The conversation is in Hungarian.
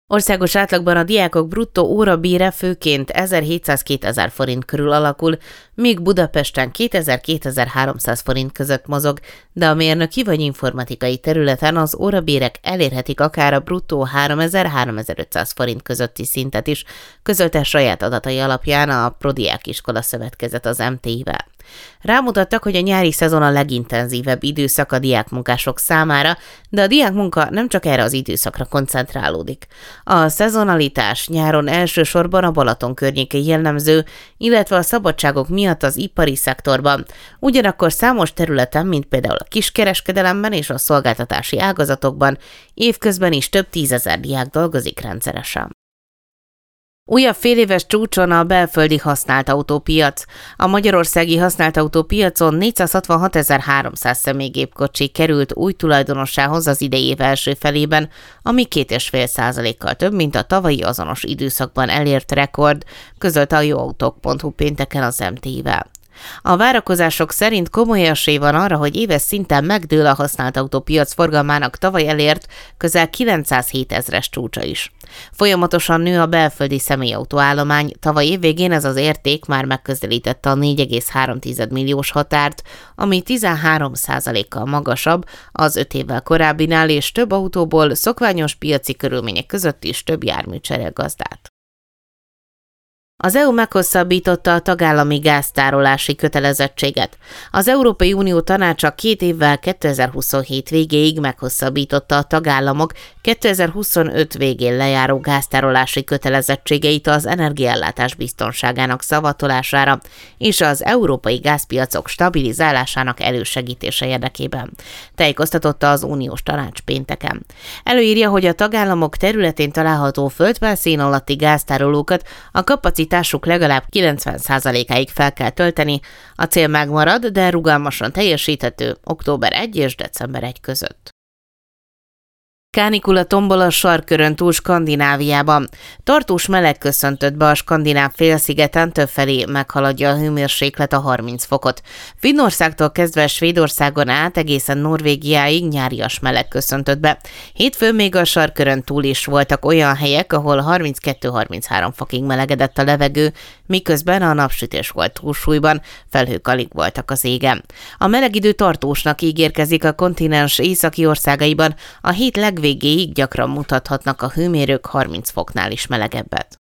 Országos átlagban a diákok bruttó órabére főként 1700-2000 forint körül alakul, míg Budapesten 2000-2300 forint között mozog, de a mérnöki vagy informatikai területen az órabérek elérhetik akár a bruttó 3000-3500 forint közötti szintet is, közölte saját adatai alapján a Prodiák Iskola Szövetkezet az MTI-vel. Rámutattak, hogy a nyári szezon a legintenzívebb időszak a diákmunkások számára, de a diákmunka nem csak erre az időszakra koncentrálódik. A szezonalitás nyáron elsősorban a Balaton környékén jellemző, illetve a szabadságok miatt az ipari szektorban. Ugyanakkor számos területen, mint például a kiskereskedelemben és a szolgáltatási ágazatokban évközben is több tízezer diák dolgozik rendszeresen. Újabb féléves csúcson a belföldi használt autópiac. A magyarországi használt autópiacon 466.300 személygépkocsi került új tulajdonossához az idei év első felében, ami 2,5%-kal több, mint a tavalyi azonos időszakban elért rekord, közölte a jóautók.hu pénteken az MTI-vel. A várakozások szerint komoly esély van arra, hogy éves szinten megdől a használt autópiac forgalmának tavaly elért közel 907 000-es csúcsa is. Folyamatosan nő a belföldi személyautóállomány, tavaly évvégén ez az érték már megközelítette a 4,3 milliós határt, ami 13%-kal magasabb az 5 évvel korábbinál, és több autóból szokványos piaci körülmények között is több jármű cserél gazdát. Az EU meghosszabbította a tagállami gáztárolási kötelezettséget. Az Európai Unió Tanácsa 2 évvel 2027 végéig meghosszabbította a tagállamok 2025 végén lejáró gáztárolási kötelezettségeit az energiaellátás biztonságának szavatolására és az európai gázpiacok stabilizálásának elősegítése érdekében, tájékoztatta az Uniós Tanács pénteken. Előírja, hogy a tagállamok területén található földfelszín alatti gáztárolókat a kapacitásuk legalább 90%-áig fel kell tölteni, a cél megmarad, de rugalmasan teljesíthető október 1 és december 1 között. Kánikula tombol a Sarkkörön túl Skandináviában. Tartós meleg köszöntött be a skandináv félszigeten, többfelé meghaladja a hőmérséklet a 30 fokot. Finnországtól kezdve Svédországon át egészen Norvégiáig nyárias meleg köszöntött be. Hétfőn még a Sarkkörön túl is voltak olyan helyek, ahol 32-33 fokig melegedett a levegő, miközben a napsütés volt túlsúlyban, felhők alig voltak az égen. A meleg idő tartósnak ígérkezik a kontinens északi országaiban, a hét legvégéig gyakran mutathatnak a hőmérők 30 foknál is melegebbet.